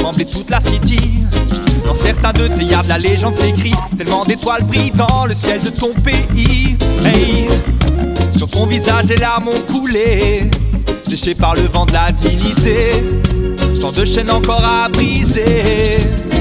trembler toute la city. Dans certains de tes yards, la légende s'écrit. Tellement d'étoiles brillent dans le ciel de ton pays. Hey, sur ton visage, les larmes ont coulé, séchées par le vent de la dignité. Tant de chaînes encore à briser.